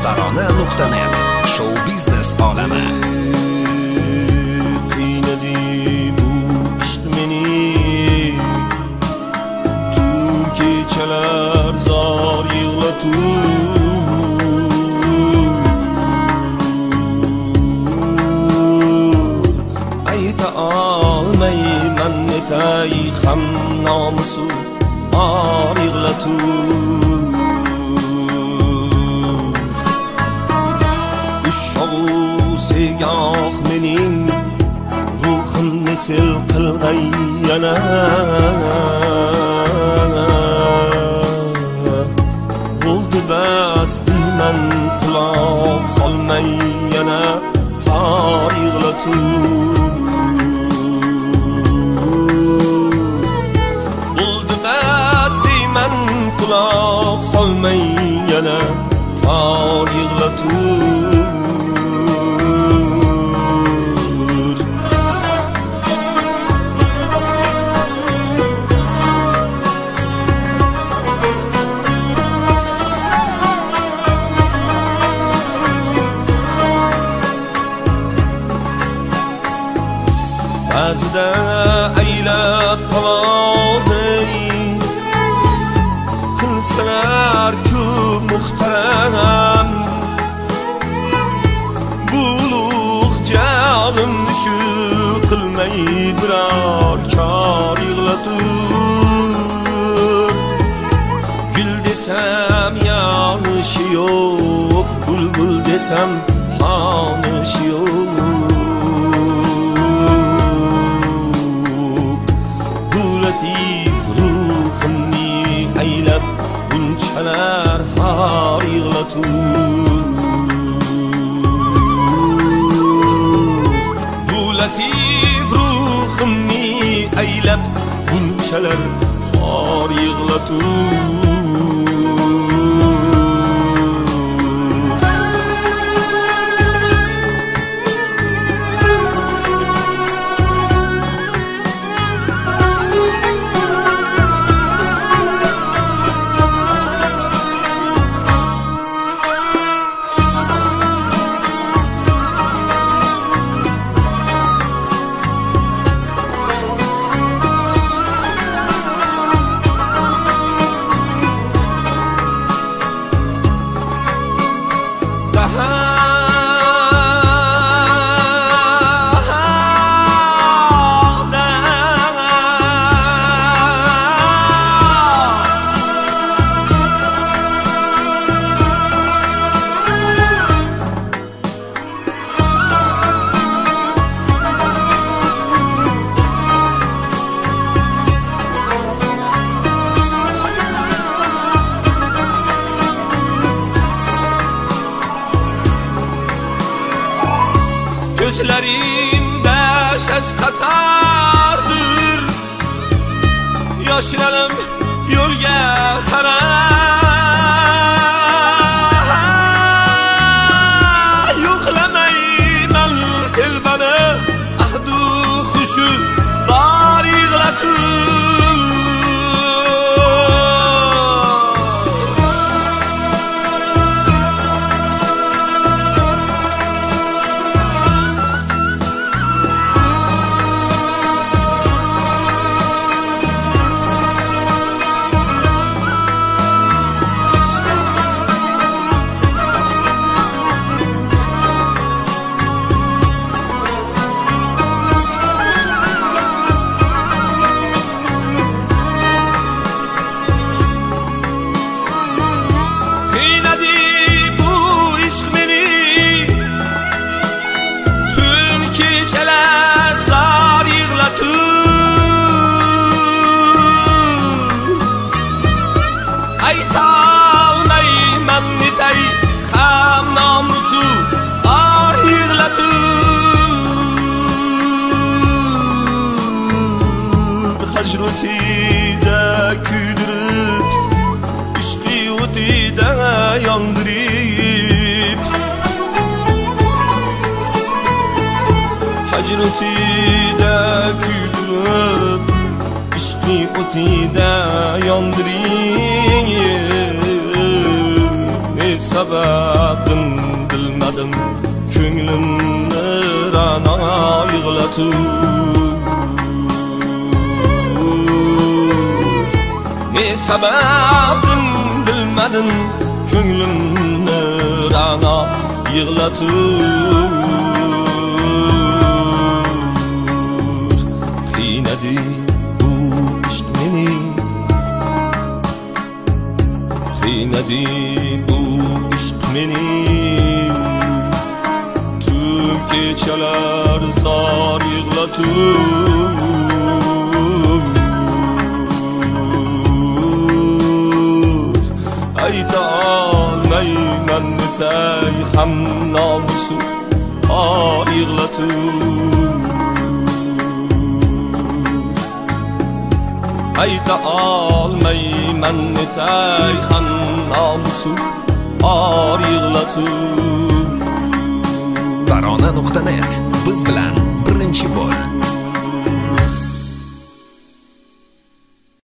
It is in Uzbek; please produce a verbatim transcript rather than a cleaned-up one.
tarona nuqta net. Show biznes olami. Qiynadi bu ishq meni, tun kechalar zor yig'latuv. Ayta olmayman netay ham nomusu or yig'latuv. Sho'u segoh mening ruhimni sil qilg'ay yana, bo'ldi bas deyman quloq solmay yana tor yig'latuv. Bo'ldi bas deyman quloq solmay yana tor yig'latuv. Ba'zida aylab tavozey qilsalar ko'p muhtaram, bulug' jonimni shu qilmay biror kor yig'latuv. Gul desam yonishi yo'q, bulbul desam xonishi yo'q. Ruhimni aylab bunchalar har yig'latuv. Bu latif ruhimni aylab bunchalar har yig'latuv. Gözlerimde ses katardır, yaşlarım yolga qarar. Yo'qlamayman telbani ahdu xushu bor yig'latuv. sababin bilmadim, ko'nglimni ra'no yig'latib. Ne sababin bilmadim, ko'nglimni ra'no yig'latib. Qiynadi bu ishq meni, qiynadi bu ishq meni. Tun kechalar zor yig'latib. Ayta olmayman netay ham nomusu or yig'latib. Ayta olmayman netay ham nomusu or yig'latib. tarona nuqta net biz bilan birinchi bo'l.